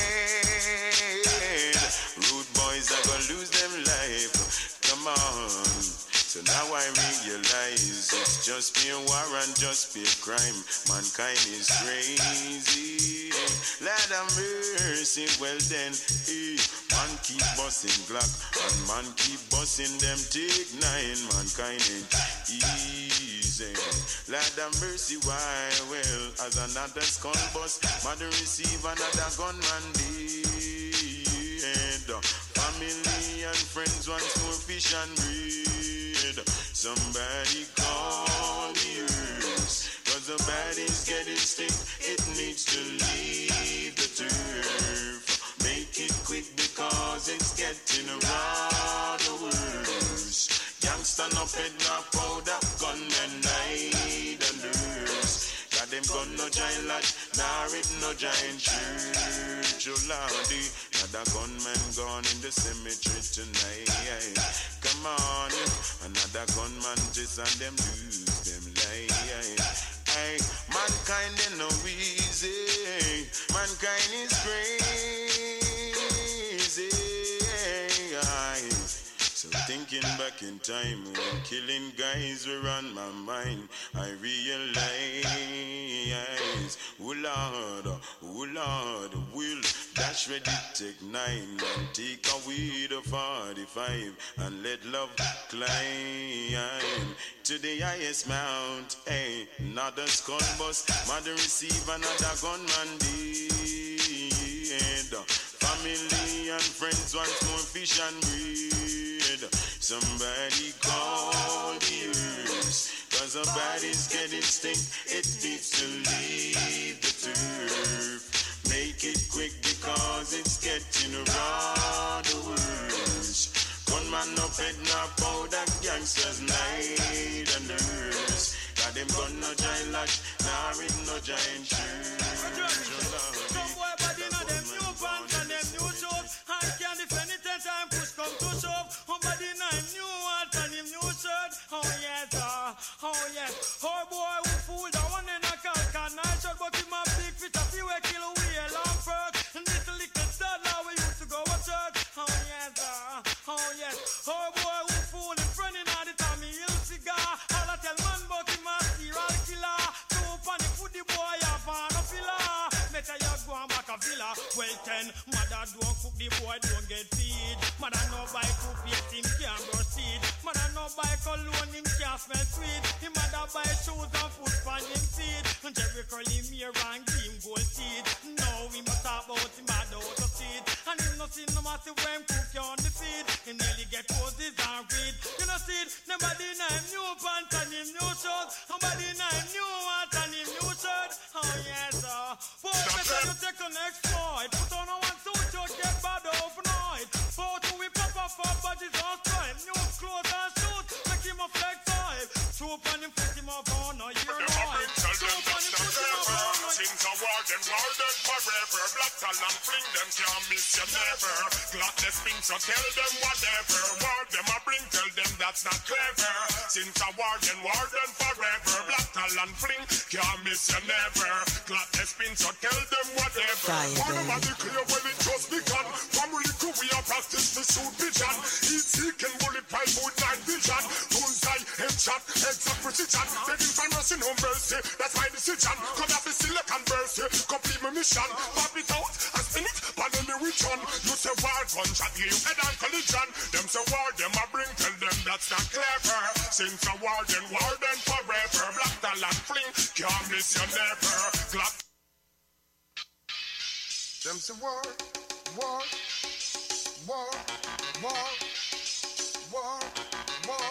Rude boys are gonna lose them life. Come on. So now I realize it's just pure war and just pure crime. Mankind is crazy. Lord have mercy. Well then, eh, man keep busting Glock and man keep busting them take nine. Mankind ain't easy. Lord have mercy. Why? Well, as another skull bust, mother receive another gunman dead. Family and friends once more fish and bread. Somebody call the earth, cause the body's getting stick. It needs to leave the turf. Make it quick because it's getting around the worst. Gangsta no pet, no powder, gunmen, night and nurse. Got them gun no giant lodge, nor it no giant church. Oh Lordy, another gunman gone in the cemetery tonight. Come on, another gunman just and them lose them life. Hey, mankind ain't no easy. Mankind is crazy. Aye. So thinking back in time when killing guys were on my mind, I realize, oh Lord, oh Lord, will dash ready take nine and take away the forty-five and let love climb to the highest mount. Hey, another skull bus, mother receive another gunman dead. Family and friends once more fish and bread. Somebody call the earth, cause the body's getting stink. It needs to leave the turf. Make it quick because it's getting around the worst. Gunman no pet, no powder, gangsters night and nurse. giant church. Some boy body in them new pants and them new shoes. I can't defend it anytime push come to shove. Somebody in them new hat and him new shirt. Oh yes, uh, oh yes. Oh boy who fool the one in a calcan night shirt, but him a big fit a few a kilo wheel on first. And this little toddler we used to go to church. Oh yes, uh, oh yes. Oh boy who fool in front in all the time he ill cigar. All I tell man but him a serial killer. Two funny food the boy have on a filler. Better you go and back a villa. Well ten, mother don't cook the boy don't get feed. Mother no buy toothpaste him can't brush teeth. Mother no buy cologne him can't smell sweet. Him mother buy shoes and food for him feet. And Jerry curl him hair and give him gold teeth. Now we must talk about him bad out of seat. And him no see no matter when cook you on the feed. Him nearly get roses and read. You know see, nobody name new pants and him new shorts. Nobody name new hat and him new shirt. Oh yes sir. Boy, better you take a next flight. Put on a one suit, you get bad overnight. Photo we pop up for buddies on time. New clothes and shoes, make him a flex five. Soup on him, put him up on a year night. Soup on him, put him up on a Since I war them, war them forever. Black talent, fling them, can't miss you never. Glottless spin, so tell them whatever. War them, I bring, tell them that's not clever. Since I war them, war them forever. Black talent, fling, can't miss you never. Glottless spin, so tell them whatever. One of the clear when it just begun. Family crew, we are practice the suit vision. Eat seek and bullet pipe with night vision. Bullseye, headshot, exact precision. Begging for mercy, no mercy. That's my decision. Come up with silicon mercy. Complete my mission. Pop it out and spin it. But then the return. You say war gunshot, give you head and collision. Them say war, them I bring, tell them that's not clever. Since I war, then war, then forever. Black talent fling, can't miss you never. Glock. Them say war, war, war, war, war, war,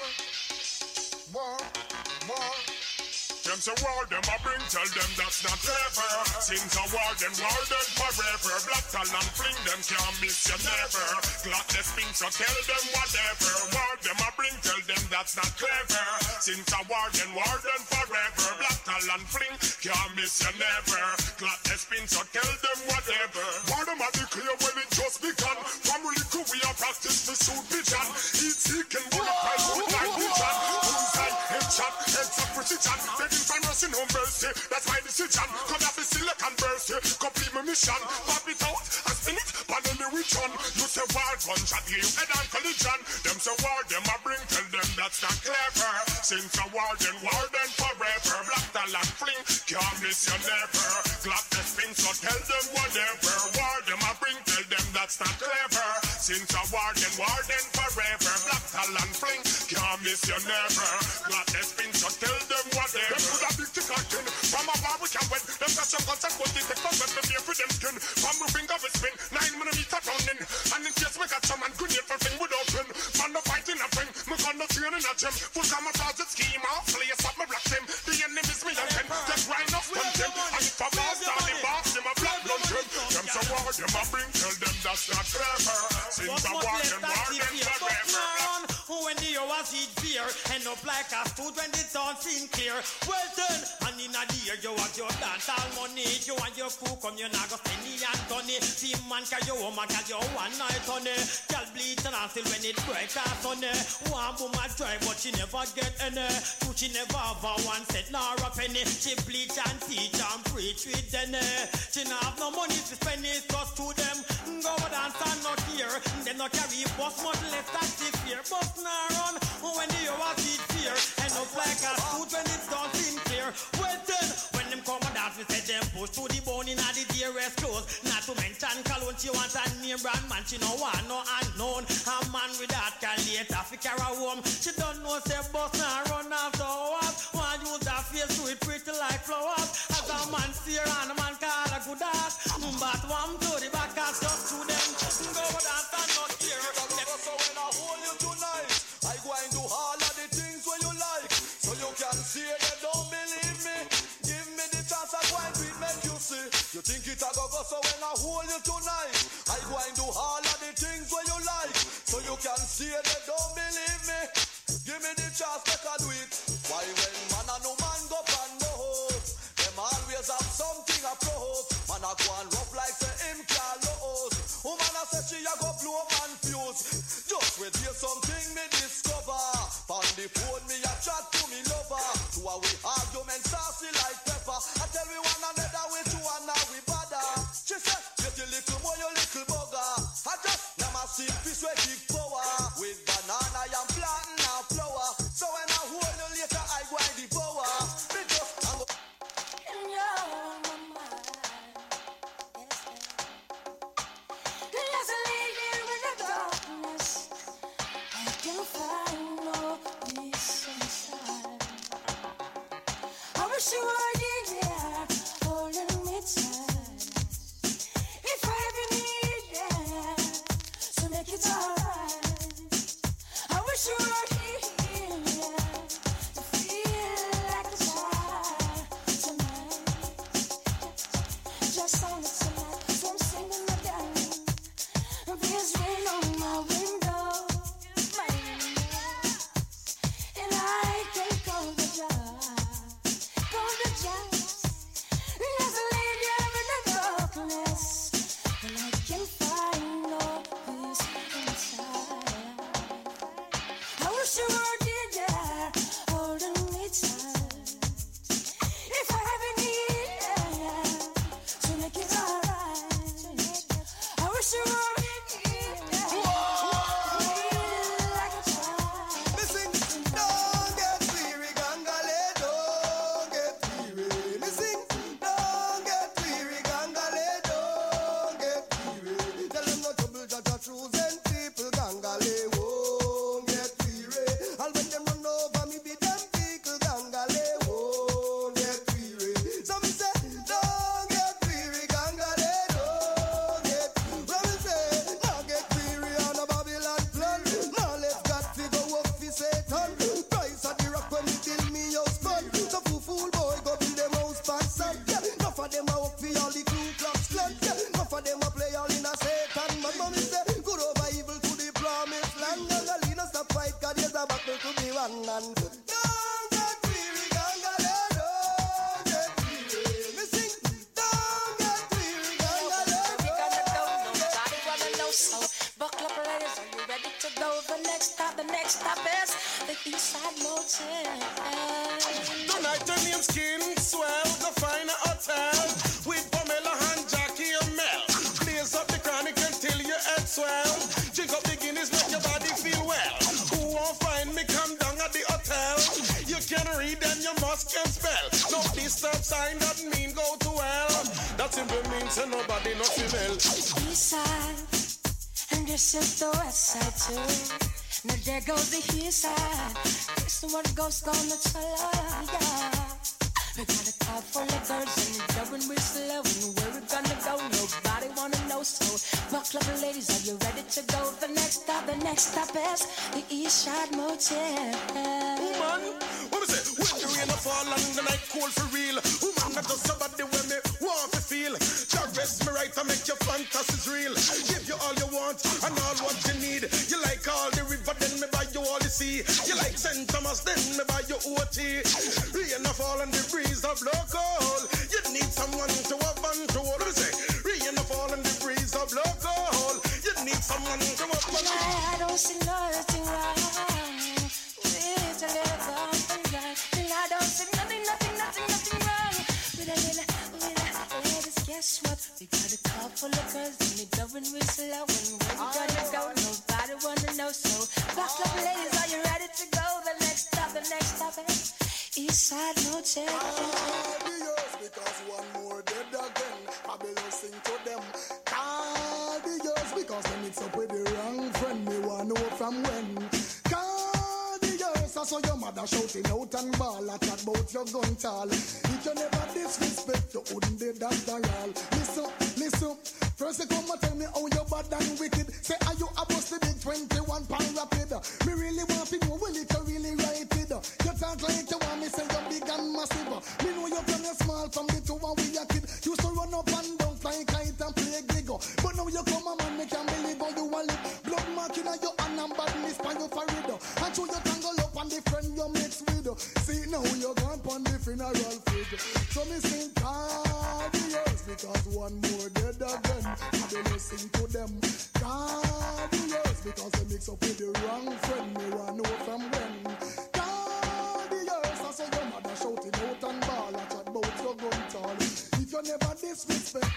war, war. Them say war, them I bring, tell them that's not clever. Since I war, them war, them forever. Black talent fling, them can't miss you never. Glottless spin, so tell them whatever. War, them I bring, tell them that's not clever. Since I war, them war, them forever. Black talent fling, can't miss you never. Glottless spin, so tell them whatever. War, them I declare when it just begun. Family crew, we are practice the suit vision. Eat seek and bullet pipe with night vision. Bullseye, headshot, exact precision. For mercy, no mercy, that's my decision. Come up with silicon mercy, complete my mission. Pop it out and spin it, but then the return. You say war, gunshot, give you head and collision. Them say war, them I bring, tell them that's not clever. Since I war, then war, then forever. Black talent fling, can't miss you never. Glock the spin, so tell them whatever. War, them I bring, tell them that's not clever. Since I war, then war, then forever. Black talent fling, can't miss you never. Glock the spin, so tell them whatever. Them could have big tick and tin. From a bar we can win. Them got some guns and they take from them to be for them skin. From my finger we spin. Nine millimeter rounding. And in case we got some and grenade for thing with open. Man no fighting a thing. Me gun no training a gym. Full camouflage it scheme. I'll place up my black team. The enemies me and ten. Just grind up on them. And if a boss down the box, them a black lunch them. Them so war, them a bring. Tell them that's not clever. Since I war, them war, them forever. When the hours eat beer, end up like a food when the sun seem clear. Well done, and in a year you want your dance all money. You want your crew come, you not go spend the and money. See man carry your woman, cause you one night on it. Girl bleach and until when it breaks out on it. One woman try but she never get any. Two she never have a one cent nor a penny. She bleach and teach and preach with them. She not have no money to spend it just to them. Go dance and not here. Them not carry bus much less than she fear. Bus not run when the hours eat fear. End up like a food when it don't seem clear. Well then, when them come and dance, we say them push to the bone in the dearest clothes. Not to mention cologne, she wants a name brand man. She no want no unknown. A man with that can later fi carry home. She don't know say bus not run after hours. One use her face to it pretty like flowers. As a man see her and a man call a good ass. But one to the back and just to them. Go dance and not hear. So when I hold you tonight, I go and do all of the things where you like. So you can see they don't believe me. Give me the chance I go and do it, make you see. You think it a go go, so when I hold you tonight, I go and do all of the things where you like. So you can see they don't believe me. Give me the chance, make I do it. Why when man and no man go on the host, them always have the phone, me a chat to me lover. Two a we argument saucy like pepper. I tell we one another we two and now we bother. She said, get your little boy, your little bugger. I just now my see fish with big power. With banana and plantain and flour. So when I hold you later, I go and devour. Because I'm go- And you're on my mind. There's a lady in the darkness. I can find no peace inside. I wish you were here, holding me tight. If I ever need that, so make it alright. I wish you were here to feel like a child tonight. Just only tonight, so I'm singing again. There's rain on my window, my window, and I can go the job, go the job. There's a lady in the darkness, and I can find no peace inside. I wish you were there, holding me tight. If I ever need that, to make it alright. I wish you were here, like a child. Listen, don't get weary, gangale, don't get weary. Listen, don't get weary, gangale, don't get weary. Tell them no trouble, Jaja choosing people, gangale, won't get weary. And when them run over me, be them people, gangale, won't get weary. So me say, don't get weary, gangale, don't get weary. When me say, now get weary on a Babylon plan. Now let's got to go up for Satan. Price of the rock when he build me house fun. So fool fool boy go build them house by sun. Yeah, enough of them a work for all the Ku Klux Klan. Yeah, enough of them a play all in a Satan. Man, mommy say, good over evil to the promised land. Gangalina stop fight, cause there's a battle to be won. And don't get weary, Gangale, don't get weary. Me sing, don't get weary, Gangale, don't get weary. So, buckle up, ladies, are you ready to go? The next stop, the next stop is the Eastside Motel. Tonight your name's Skin Swell, go find a hotel with Pamela and Jackie and Mel. Blaze up the chronic until your head swell. Drink up the Guinness, make your body feel well. Who won't find me, come down at the hotel. You can read and you must can spell. No disturb sign, that mean go to hell. That simply means that nobody no female. Eastside, and this is the west side too. Now there goes the east side. This is what goes gonna tell her, yeah. We got a car full of girls and it's going real slow. And where we gonna go, nobody wanna know. So buckle up, ladies, are you ready to go? The next stop, the next stop is the Eastside Motel. Woman, what me say? When the rain a fall and the night cold for real. Woman, not just somebody when me want to feel. Just rest me right and make your fantasies real. Give you all you want and all what you need. You like all the river, then me buy you all the sea. You like Saint Thomas, then me buy you O T. Rain a fall and the breeze of local. You need someone to have and to hold. What me say? Rain a fall and the breeze of local. You need someone to have and to hold. I don't see nothing wrong with a little something right. And I don't see nothing, nothing, nothing, nothing wrong with a little, with a ladies. Guess what? We got a car full of girls and we going real slow. And where we gonna go? Nobody wanna know. So buckle up, ladies, are you ready to go? The next stop, the next stop is Eastside Motel. Cardios, because one more dead again. I be listening to them. Cardios, because they mix up with the wrong friend. Me want know from when. Cardios, I saw your mother shouting out and ball at that about your gun tall. If you never disrespect, you wouldn't be that all. Listen, listen. First you come and tell me how you bad and wicked. Say, are you a busted big twenty-one pound rapid? Me really want to know when it you really right it. You talk like you want me say you're big and massive. Me know you from your small from the two and we a kid. Used to run up and down fly kite and play gig. But now you come a man, me can't believe how you a live. Blood mark in your hand and badness by your forehead. And show you tangle up on the friend you mix with. See now you gone on the funeral fig. So me sing cardios because one more dead again. I be listening to them. Cardios because they mix up with the wrong friend. Me want know from when.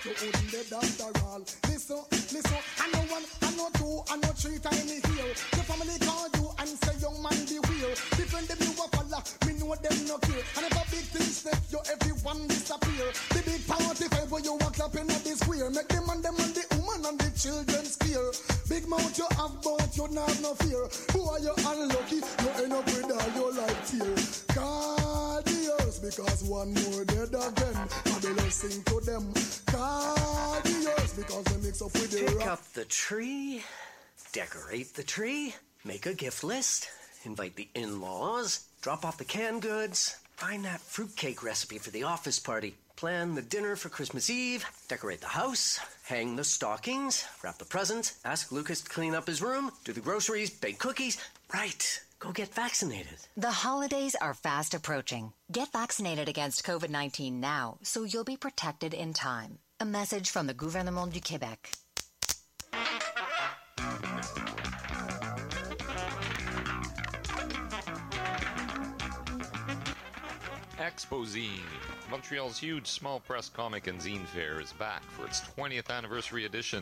you wouldn't dead after all. Listen, listen, I know one, I know two, I know three times here. The family call you and say young man beware. Different them you a follow, me know them no care. And if a big thing step, you everyone disappear. The big party fight where you walk up in the square. Make them and them and the woman and the children scare. Big mouth you have, but you not have no fear. Who are you unlucky? You end up with all your life here. God the earth, because one more dead again. I will sing to them. God the earth, because they mix up with the Pick rock. up the tree, decorate the tree, make a gift list, invite the in-laws, drop off the canned goods, find that fruitcake recipe for the office party, plan the dinner for Christmas Eve, decorate the house, hang the stockings, wrap the presents, ask Lucas to clean up his room, do the groceries, bake cookies. Right, go get vaccinated. The holidays are fast approaching. Get vaccinated against COVID nineteen now so you'll be protected in time. A message from the Gouvernement du Québec. Expozine, Montreal's huge small press comic and zine fair, is back for its twentieth anniversary edition.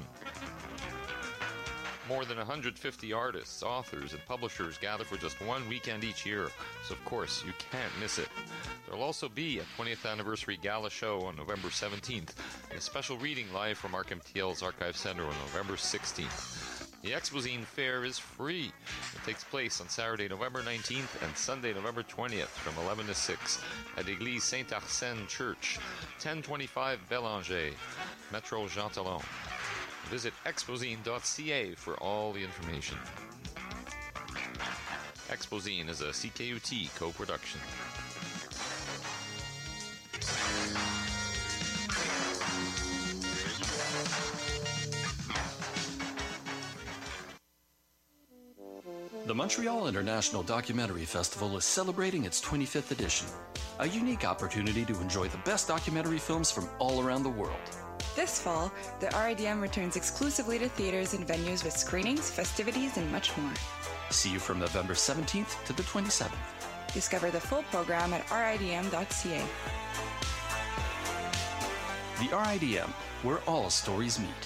More than one hundred fifty artists, authors, and publishers gather for just one weekend each year, so of course you can't miss it. There will also be a twentieth anniversary gala show on November seventeenth, and a special reading live from Arc M T L's Archive Center on November sixteenth. The Expozine Fair is free. It takes place on Saturday, November nineteenth and Sunday, November twentieth from eleven to six at Église Saint-Arsène Church, ten twenty-five Bélanger, Metro Jean Talon. Visit expozine dot c a for all the information. Expozine is a C K U T co-production. The Montreal International Documentary Festival is celebrating its twenty-fifth edition, a unique opportunity to enjoy the best documentary films from all around the world. This fall, the R I D M returns exclusively to theaters and venues with screenings, festivities, and much more. See you from November seventeenth to the twenty-seventh. Discover the full program at r i d m dot c a. The R I D M, where all stories meet.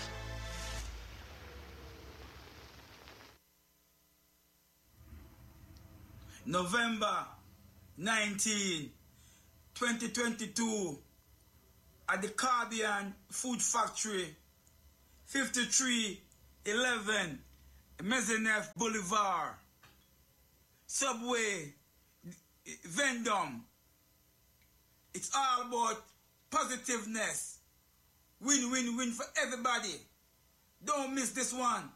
November nineteenth, twenty twenty-two, at the Caribbean Food Factory, fifty-three eleven Maisonneuve Boulevard, Subway, Vendôme. It's all about positiveness. Win, win, win for everybody. Don't miss this one.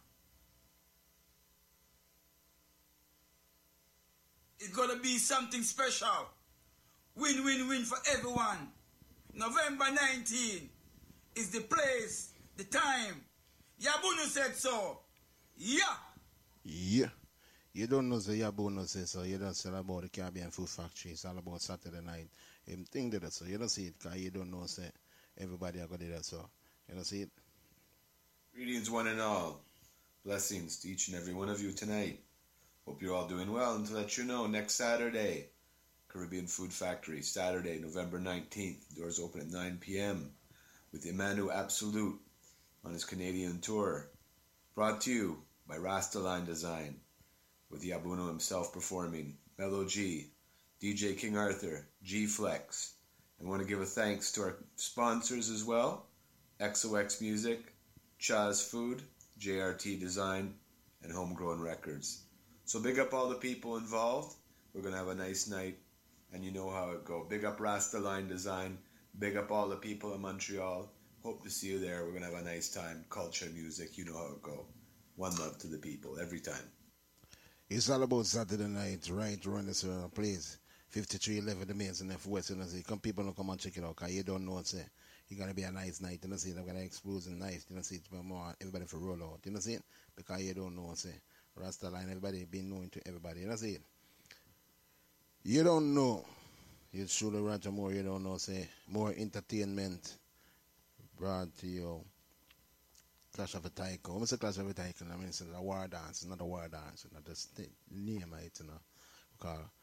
It's gonna be something special. Win, win, win for everyone. November nineteenth is the place, the time. Yabunu said so. Yeah. Yeah. You don't know the Yabunu said so. You don't say about the Caribbean Food Factory. It's all about Saturday night. Him think that so. You don't see it because you don't know say everybody are gonna do that so. You don't see it. Greetings one and all. Blessings to each and every one of you tonight. Hope you're all doing well, and to let you know, next Saturday, Caribbean Food Factory, Saturday, November nineteenth, doors open at nine p.m. with Emmanuel Absolute on his Canadian tour. Brought to you by Rastaline Design, with Yabuno himself performing, Mellow G, D J King Arthur, G Flex. I want to give a thanks to our sponsors as well, X O X Music, Chaz Food, J R T Design, and Homegrown Records. So big up all the people involved. We're going to have a nice night, and you know how it go. Big up Rastaline Design. Big up all the people in Montreal. Hope to see you there. We're going to have a nice time. Culture, music, you know how it go. One love to the people, every time. It's all about Saturday night, right? Run this uh, place. fifty-three eleven the Mason F West, you know, see. Come people don't come and check it out, because you don't know, say, it's going to be a nice night, you know, see. They're going to explode and nice, you know, see. More, everybody for roll out, you know, see. Because you don't know, say. Rastaline, everybody been known to everybody. You know, see it? You don't know. You should have rather more, you don't know, say, more entertainment brought to you. Clash of a Tycoon. When I say Clash of a Tycoon, I mean, it's a war dance, it's not a war dance, you know, just the name of it, you know. Because